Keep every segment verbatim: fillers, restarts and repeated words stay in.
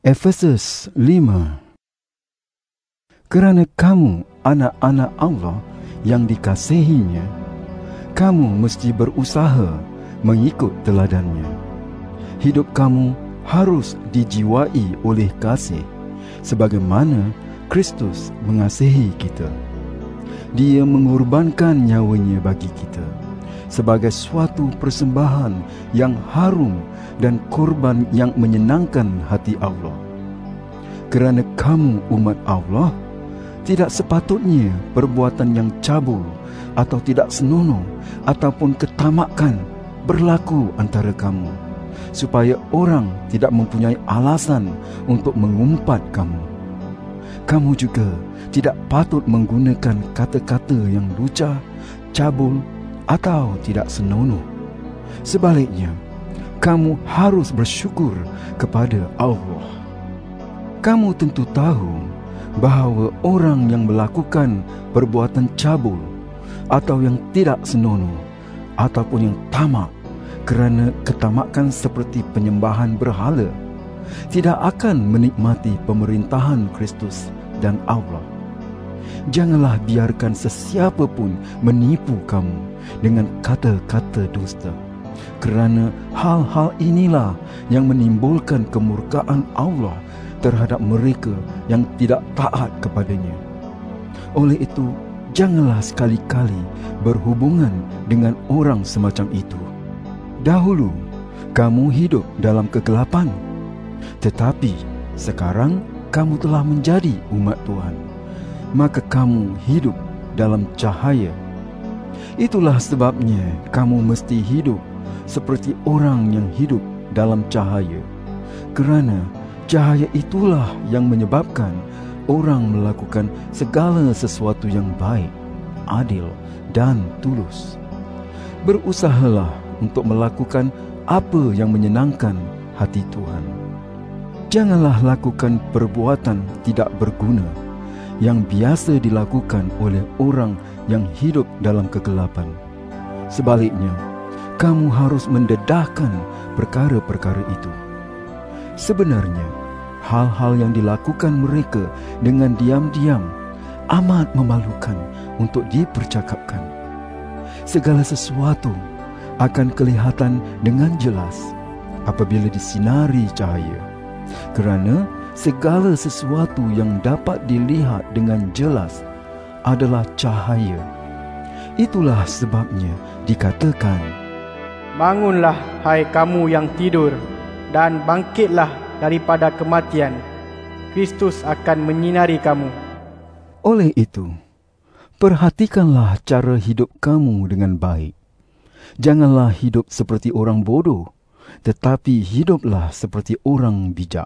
Efesus lima. Kerana kamu anak-anak Allah yang dikasihinya, kamu mesti berusaha mengikut teladannya. Hidup kamu harus dijiwai oleh kasih, sebagaimana Kristus mengasihi kita. Dia mengorbankan nyawanya bagi kita sebagai suatu persembahan yang harum dan korban yang menyenangkan hati Allah. Kerana kamu umat Allah, tidak sepatutnya perbuatan yang cabul atau tidak senonoh ataupun ketamakan berlaku antara kamu, supaya orang tidak mempunyai alasan untuk mengumpat kamu. Kamu juga tidak patut menggunakan kata-kata yang lucah, cabul atau tidak senonoh. Sebaliknya, kamu harus bersyukur kepada Allah. Kamu tentu tahu bahawa orang yang melakukan perbuatan cabul atau yang tidak senonoh ataupun yang tamak kerana ketamakan seperti penyembahan berhala tidak akan menikmati pemerintahan Kristus dan Allah. Janganlah biarkan sesiapa pun menipu kamu dengan kata-kata dusta, kerana hal-hal inilah yang menimbulkan kemurkaan Allah terhadap mereka yang tidak taat kepadanya. Oleh itu, janganlah sekali-kali berhubungan dengan orang semacam itu. Dahulu, kamu hidup dalam kegelapan, tetapi sekarang kamu telah menjadi umat Tuhan. Maka kamu hidup dalam cahaya. Itulah sebabnya kamu mesti hidup seperti orang yang hidup dalam cahaya, kerana cahaya itulah yang menyebabkan orang melakukan segala sesuatu yang baik, adil dan tulus. Berusahalah untuk melakukan apa yang menyenangkan hati Tuhan. Janganlah lakukan perbuatan tidak berguna yang biasa dilakukan oleh orang yang hidup dalam kegelapan. Sebaliknya, kamu harus mendedahkan perkara-perkara itu. Sebenarnya, hal-hal yang dilakukan mereka dengan diam-diam amat memalukan untuk dipercakapkan. Segala sesuatu akan kelihatan dengan jelas apabila disinari cahaya, kerana segala sesuatu yang dapat dilihat dengan jelas adalah cahaya. Itulah sebabnya dikatakan, bangunlah hai kamu yang tidur, dan bangkitlah daripada kematian. Kristus akan menyinari kamu. Oleh itu, perhatikanlah cara hidup kamu dengan baik. Janganlah hidup seperti orang bodoh, tetapi hiduplah seperti orang bijak.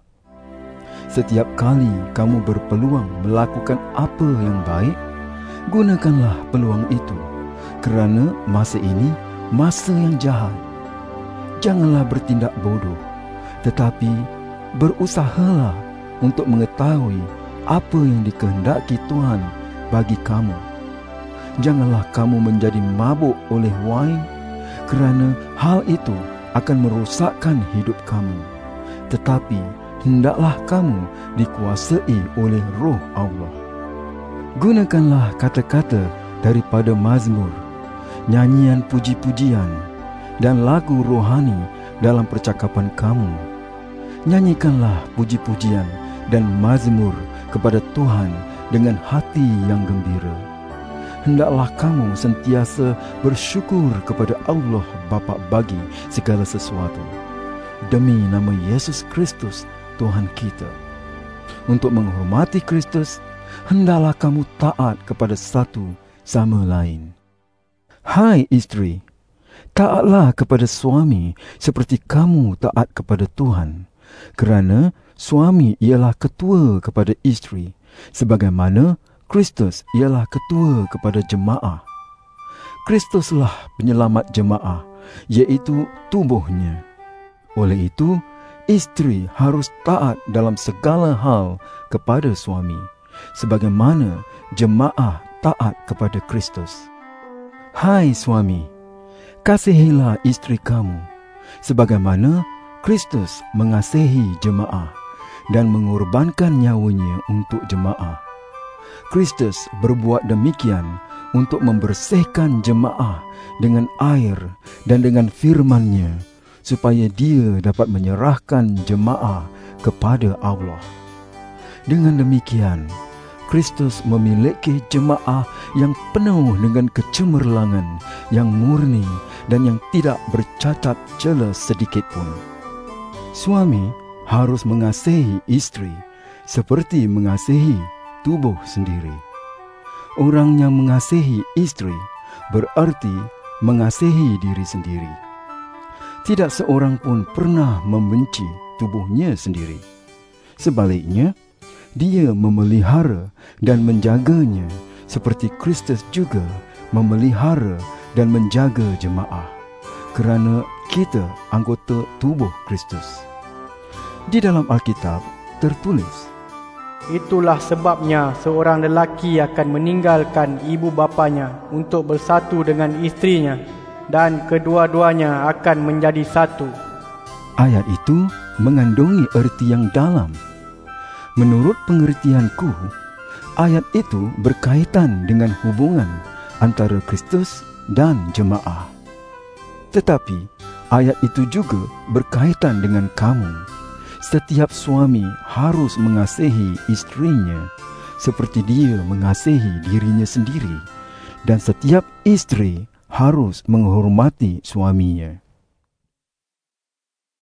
Setiap kali kamu berpeluang melakukan apa yang baik, gunakanlah peluang itu, kerana masa ini masa yang jahat. Janganlah bertindak bodoh, tetapi berusahalah untuk mengetahui apa yang dikehendaki Tuhan bagi kamu. Janganlah kamu menjadi mabuk oleh wain, kerana hal itu akan merosakkan hidup kamu. Tetapi hendaklah kamu dikuasai oleh Roh Allah. Gunakanlah kata-kata daripada mazmur, nyanyian puji-pujian dan lagu rohani dalam percakapan kamu. Nyanyikanlah puji-pujian dan mazmur kepada Tuhan dengan hati yang gembira. Hendaklah kamu sentiasa bersyukur kepada Allah Bapa bagi segala sesuatu, demi nama Yesus Kristus Tuhan kita. Untuk menghormati Kristus, hendaklah kamu taat kepada satu sama lain. Hai isteri, taatlah kepada suami seperti kamu taat kepada Tuhan, kerana suami ialah ketua kepada isteri, sebagaimana Kristus ialah ketua kepada jemaah. Kristuslah penyelamat jemaah, iaitu tubuhnya. Oleh itu, isteri harus taat dalam segala hal kepada suami, sebagaimana jemaah taat kepada Kristus. Hai suami, kasihilah isteri kamu, sebagaimana Kristus mengasihi jemaah dan mengorbankan nyawanya untuk jemaah. Kristus berbuat demikian untuk membersihkan jemaah dengan air dan dengan firman-Nya, supaya Dia dapat menyerahkan jemaah kepada Allah. Dengan demikian, Kristus memiliki jemaah yang penuh dengan kecemerlangan, yang murni dan yang tidak bercacat celah sedikit pun. Suami harus mengasihi istri seperti mengasihi tubuh sendiri. Orang yang mengasihi istri berarti mengasihi diri sendiri. Tidak seorang pun pernah membenci tubuhnya sendiri. Sebaliknya, dia memelihara dan menjaganya seperti Kristus juga memelihara dan menjaga jemaah, kerana kita anggota tubuh Kristus. Di dalam Alkitab tertulis, itulah sebabnya seorang lelaki akan meninggalkan ibu bapanya untuk bersatu dengan istrinya, dan kedua-duanya akan menjadi satu. Ayat itu mengandungi erti yang dalam. Menurut pengertianku, ayat itu berkaitan dengan hubungan antara Kristus dan jemaah. Tetapi ayat itu juga berkaitan dengan kamu. Setiap suami harus mengasihi istrinya seperti dia mengasihi dirinya sendiri, dan setiap istri harus menghormati suaminya.